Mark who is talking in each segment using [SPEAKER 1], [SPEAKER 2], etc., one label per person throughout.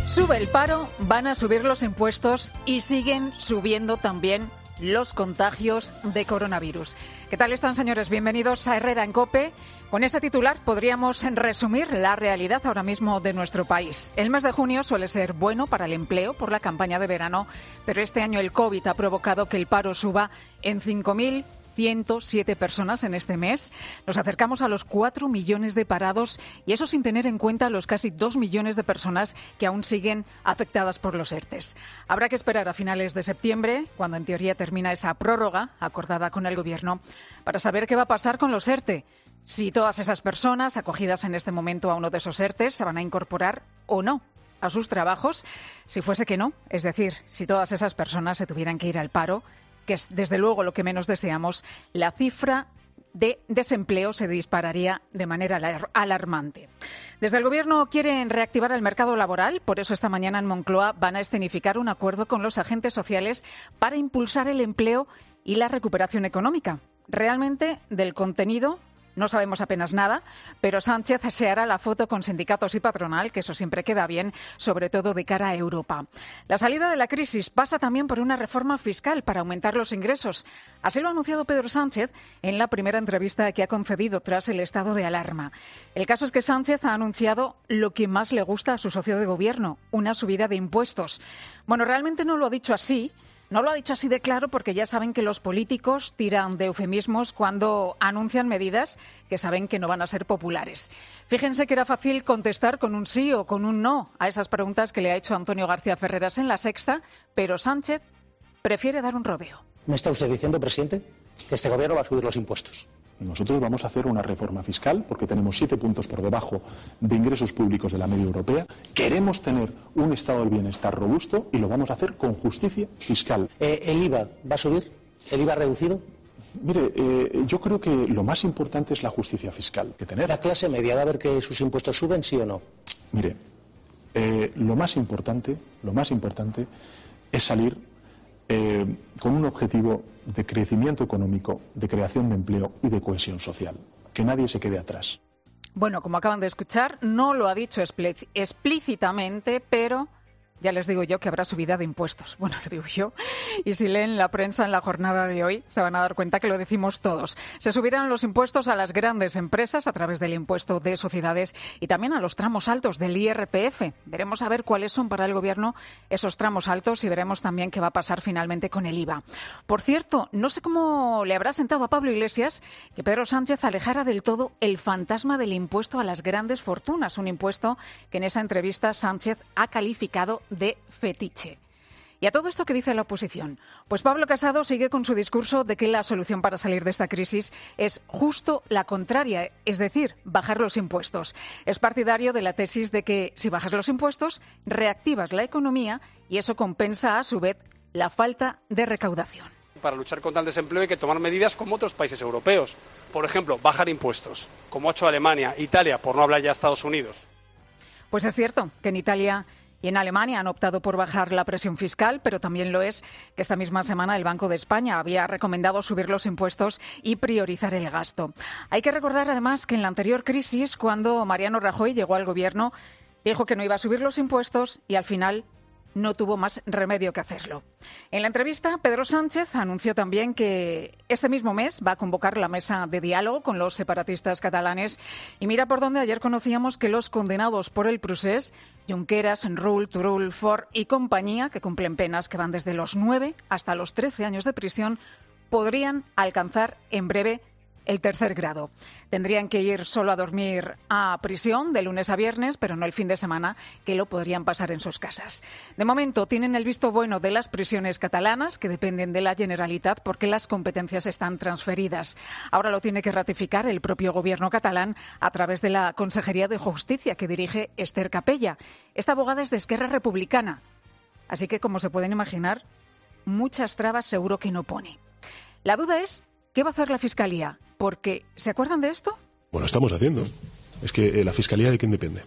[SPEAKER 1] Sube el paro, van a subir los impuestos y siguen subiendo también los contagios de coronavirus. ¿Qué tal están, señores? Bienvenidos a Herrera en COPE. Con este titular podríamos resumir la realidad ahora mismo de nuestro país. El mes de junio suele ser bueno para el empleo por la campaña de verano, pero este año el COVID ha provocado que el paro suba en 5.107 personas en este mes. Nos acercamos a los 4 millones de parados y eso sin tener en cuenta los casi 2 millones de personas que aún siguen afectadas por los ERTEs. Habrá que esperar a finales de septiembre, cuando en teoría termina esa prórroga acordada con el Gobierno, para saber qué va a pasar con los ERTE. Si todas esas personas acogidas en este momento a uno de esos ERTEs se van a incorporar o no a sus trabajos. Si fuese que no, es decir, si todas esas personas se tuvieran que ir al paro, que es desde luego lo que menos deseamos, la cifra de desempleo se dispararía de manera alarmante. Desde el Gobierno quieren reactivar el mercado laboral, por eso esta mañana en Moncloa van a escenificar un acuerdo con los agentes sociales para impulsar el empleo y la recuperación económica. Realmente, del contenido no sabemos apenas nada, pero Sánchez se hará la foto con sindicatos y patronal, que eso siempre queda bien, sobre todo de cara a Europa. La salida de la crisis pasa también por una reforma fiscal para aumentar los ingresos. Así lo ha anunciado Pedro Sánchez en la primera entrevista que ha concedido tras el estado de alarma. El caso es que Sánchez ha anunciado lo que más le gusta a su socio de gobierno, una subida de impuestos. Bueno, realmente no lo ha dicho así. No lo ha dicho así de claro porque ya saben que los políticos tiran de eufemismos cuando anuncian medidas que saben que no van a ser populares. Fíjense que era fácil contestar con un sí o con un no a esas preguntas que le ha hecho Antonio García Ferreras en La Sexta, pero Sánchez prefiere dar un rodeo.
[SPEAKER 2] ¿Me está usted diciendo, presidente, que este gobierno va a subir los impuestos?
[SPEAKER 3] Nosotros vamos a hacer una reforma fiscal porque tenemos 7 puntos por debajo de ingresos públicos de la media europea. Queremos tener un estado del bienestar robusto y lo vamos a hacer con justicia fiscal.
[SPEAKER 2] ¿El IVA va a subir? ¿El IVA reducido?
[SPEAKER 3] Mire, yo creo que lo más importante es la justicia fiscal.
[SPEAKER 2] ¿La clase media va a ver que sus impuestos suben, sí o no?
[SPEAKER 3] Mire, lo más importante es salir con un objetivo de crecimiento económico, de creación de empleo y de cohesión social. Que nadie se quede atrás.
[SPEAKER 1] Bueno, como acaban de escuchar, no lo ha dicho explícitamente, pero ya les digo yo que habrá subida de impuestos. Bueno, lo digo yo. Y si leen la prensa en la jornada de hoy, se van a dar cuenta que lo decimos todos. Se subirán los impuestos a las grandes empresas a través del impuesto de sociedades y también a los tramos altos del IRPF. Veremos a ver cuáles son para el Gobierno esos tramos altos y veremos también qué va a pasar finalmente con el IVA. Por cierto, no sé cómo le habrá sentado a Pablo Iglesias que Pedro Sánchez alejara del todo el fantasma del impuesto a las grandes fortunas, un impuesto que en esa entrevista Sánchez ha calificado de fetiche. ¿Y a todo esto qué dice la oposición? Pues Pablo Casado sigue con su discurso de que la solución para salir de esta crisis es justo la contraria, es decir, bajar los impuestos. Es partidario de la tesis de que si bajas los impuestos, reactivas la economía y eso compensa a su vez la falta de recaudación.
[SPEAKER 4] Para luchar contra el desempleo hay que tomar medidas como otros países europeos. Por ejemplo, bajar impuestos, como ha hecho Alemania, Italia, por no hablar ya de Estados Unidos.
[SPEAKER 1] Pues es cierto que en Italia y en Alemania han optado por bajar la presión fiscal, pero también lo es que esta misma semana el Banco de España había recomendado subir los impuestos y priorizar el gasto. Hay que recordar además que en la anterior crisis, cuando Mariano Rajoy llegó al Gobierno, dijo que no iba a subir los impuestos y al final no tuvo más remedio que hacerlo. En la entrevista, Pedro Sánchez anunció también que este mismo mes va a convocar la mesa de diálogo con los separatistas catalanes. Y mira por dónde ayer conocíamos que los condenados por el procés, Junqueras, Rull, Turull, Forn y compañía, que cumplen penas que van desde los 9 hasta los 13 años de prisión, podrían alcanzar en breve el tercer grado. Tendrían que ir solo a dormir a prisión de lunes a viernes, pero no el fin de semana, que lo podrían pasar en sus casas. De momento tienen el visto bueno de las prisiones catalanas, que dependen de la Generalitat porque las competencias están transferidas. Ahora lo tiene que ratificar el propio gobierno catalán a través de la Consejería de Justicia que dirige Esther Capella. Esta abogada es de Esquerra Republicana. Así que, como se pueden imaginar, muchas trabas seguro que no pone. La duda es, ¿qué va a hacer la Fiscalía? Porque, ¿se acuerdan de esto?
[SPEAKER 5] Bueno, estamos haciendo. Es que la Fiscalía, ¿de quién depende?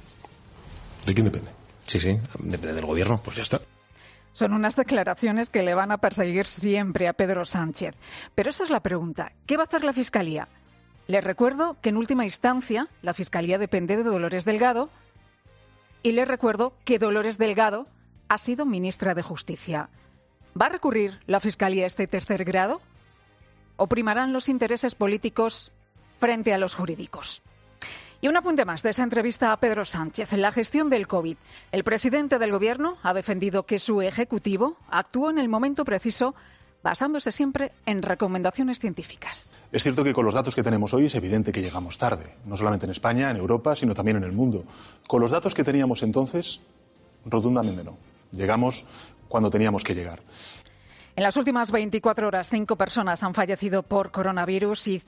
[SPEAKER 5] ¿De quién depende?
[SPEAKER 6] Sí, depende del Gobierno.
[SPEAKER 5] Pues ya está.
[SPEAKER 1] Son unas declaraciones que le van a perseguir siempre a Pedro Sánchez. Pero esa es la pregunta. ¿Qué va a hacer la Fiscalía? Les recuerdo que en última instancia la Fiscalía depende de Dolores Delgado Y les recuerdo que Dolores Delgado ha sido ministra de Justicia. ¿Va a recurrir la Fiscalía a este tercer grado? ¿O primarán los intereses políticos frente a los jurídicos? Y un apunte más de esa entrevista a Pedro Sánchez. En la gestión del COVID, el presidente del Gobierno ha defendido que su Ejecutivo actuó en el momento preciso, basándose siempre en recomendaciones científicas.
[SPEAKER 3] Es cierto que con los datos que tenemos hoy es evidente que llegamos tarde, no solamente en España, en Europa, sino también en el mundo. Con los datos que teníamos entonces, rotundamente no. Llegamos cuando teníamos que llegar.
[SPEAKER 1] En las últimas 24 horas, 5 personas han fallecido por coronavirus y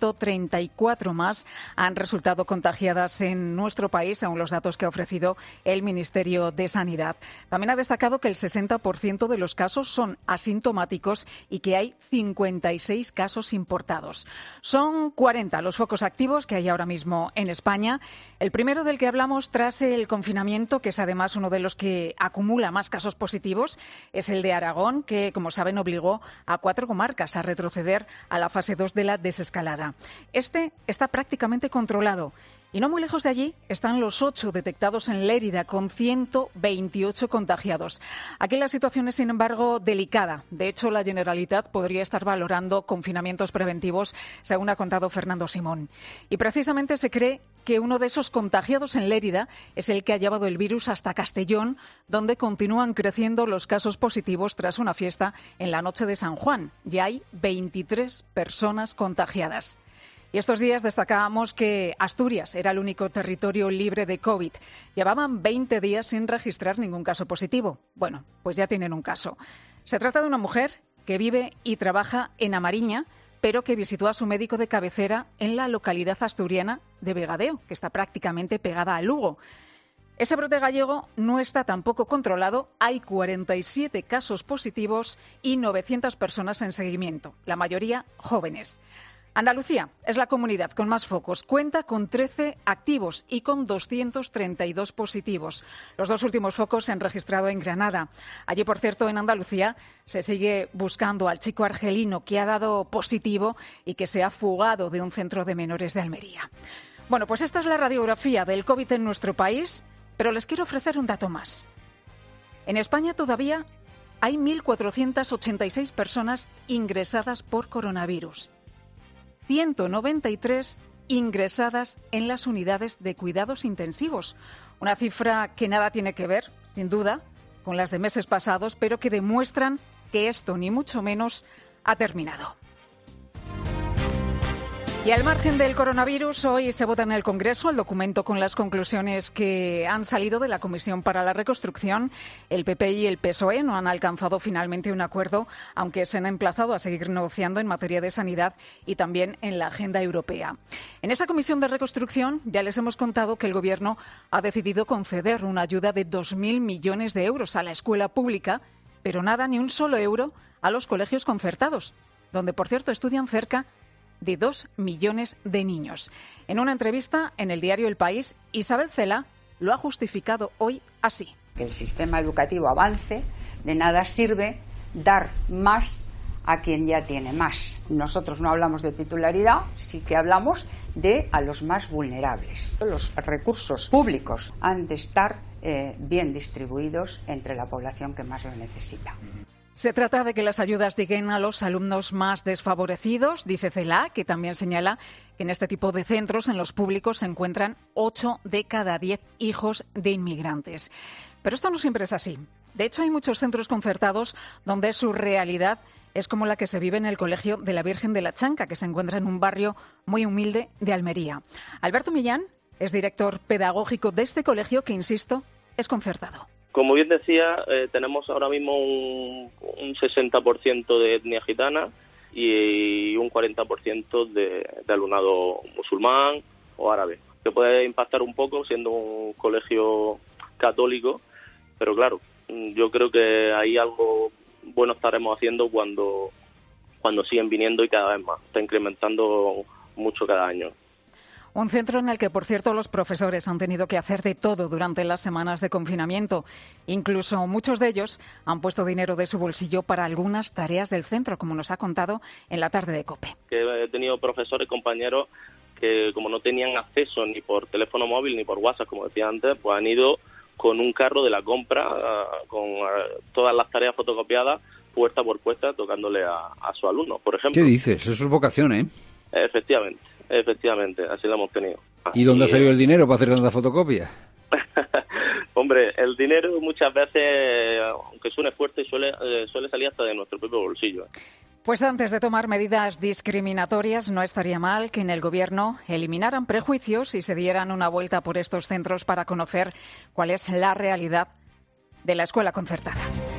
[SPEAKER 1] 134 más han resultado contagiadas en nuestro país, según los datos que ha ofrecido el Ministerio de Sanidad. También ha destacado que el 60% de los casos son asintomáticos y que hay 56 casos importados. Son 40 los focos activos que hay ahora mismo en España. El primero del que hablamos tras el confinamiento, que es además uno de los que acumula más casos positivos, es el de Aragón, que, como saben, obligó a 4 comarcas a retroceder a la fase 2 de la desescalada. Este está prácticamente controlado. Y no muy lejos de allí están los 8 detectados en Lérida, con 128 contagiados. Aquí la situación es, sin embargo, delicada. De hecho, la Generalitat podría estar valorando confinamientos preventivos, según ha contado Fernando Simón. Y precisamente se cree que uno de esos contagiados en Lérida es el que ha llevado el virus hasta Castellón, donde continúan creciendo los casos positivos tras una fiesta en la noche de San Juan. Ya hay 23 personas contagiadas. Y estos días destacábamos que Asturias era el único territorio libre de COVID. Llevaban 20 días sin registrar ningún caso positivo. Bueno, pues ya tienen un caso. Se trata de una mujer que vive y trabaja en Amariña, pero que visitó a su médico de cabecera en la localidad asturiana de Vegadeo, que está prácticamente pegada a Lugo. Ese brote gallego no está tampoco controlado. Hay 47 casos positivos y 900 personas en seguimiento, la mayoría jóvenes. Andalucía es la comunidad con más focos. Cuenta con 13 activos y con 232 positivos. Los 2 últimos focos se han registrado en Granada. Allí, por cierto, en Andalucía se sigue buscando al chico argelino que ha dado positivo y que se ha fugado de un centro de menores de Almería. Bueno, pues esta es la radiografía del COVID en nuestro país, pero les quiero ofrecer un dato más. En España todavía hay 1.486 personas ingresadas por coronavirus. 193 ingresadas en las unidades de cuidados intensivos. Una cifra que nada tiene que ver, sin duda, con las de meses pasados, pero que demuestran que esto, ni mucho menos, ha terminado. Y al margen del coronavirus, hoy se vota en el Congreso el documento con las conclusiones que han salido de la Comisión para la Reconstrucción. El PP y el PSOE no han alcanzado finalmente un acuerdo, aunque se han emplazado a seguir negociando en materia de sanidad y también en la agenda europea. En esa Comisión de Reconstrucción ya les hemos contado que el Gobierno ha decidido conceder una ayuda de 2.000 millones de euros a la escuela pública, pero nada, ni un solo euro, a los colegios concertados, donde, por cierto, estudian cerca de 2 millones de niños. En una entrevista en el diario El País, Isabel Cela lo ha justificado hoy así.
[SPEAKER 7] Que el sistema educativo avance, de nada sirve dar más a quien ya tiene más. Nosotros no hablamos de titularidad, sí que hablamos de a los más vulnerables. Los recursos públicos han de estar bien distribuidos entre la población que más lo necesita.
[SPEAKER 1] Se trata de que las ayudas lleguen a los alumnos más desfavorecidos, dice Cela, que también señala que en este tipo de centros, en los públicos, se encuentran 8 de cada 10 hijos de inmigrantes. Pero esto no siempre es así. De hecho, hay muchos centros concertados donde su realidad es como la que se vive en el Colegio de la Virgen de la Chanca, que se encuentra en un barrio muy humilde de Almería. Alberto Millán es director pedagógico de este colegio que, insisto, es concertado.
[SPEAKER 8] Como bien decía, tenemos ahora mismo un 60% de etnia gitana y un 40% de alumnado musulmán o árabe, que puede impactar un poco siendo un colegio católico, pero claro, yo creo que ahí algo bueno estaremos haciendo cuando siguen viniendo y cada vez más, está incrementando mucho cada año.
[SPEAKER 1] Un centro en el que, por cierto, los profesores han tenido que hacer de todo durante las semanas de confinamiento. Incluso muchos de ellos han puesto dinero de su bolsillo para algunas tareas del centro, como nos ha contado en la tarde de COPE.
[SPEAKER 8] He tenido profesores, compañeros, que como no tenían acceso ni por teléfono móvil ni por WhatsApp, como decía antes, pues han ido con un carro de la compra, con todas las tareas fotocopiadas, puerta por puerta, tocándole a sus alumnos, por ejemplo.
[SPEAKER 9] ¿Qué dices? Eso es vocación, ¿eh?
[SPEAKER 8] Efectivamente, así lo hemos tenido.
[SPEAKER 9] ¿Y dónde ha salido el dinero para hacer tanta fotocopia?
[SPEAKER 8] Hombre, el dinero muchas veces, aunque suene fuerte, suele salir hasta de nuestro propio bolsillo.
[SPEAKER 1] Pues antes de tomar medidas discriminatorias, no estaría mal que en el Gobierno eliminaran prejuicios y se dieran una vuelta por estos centros para conocer cuál es la realidad de la escuela concertada.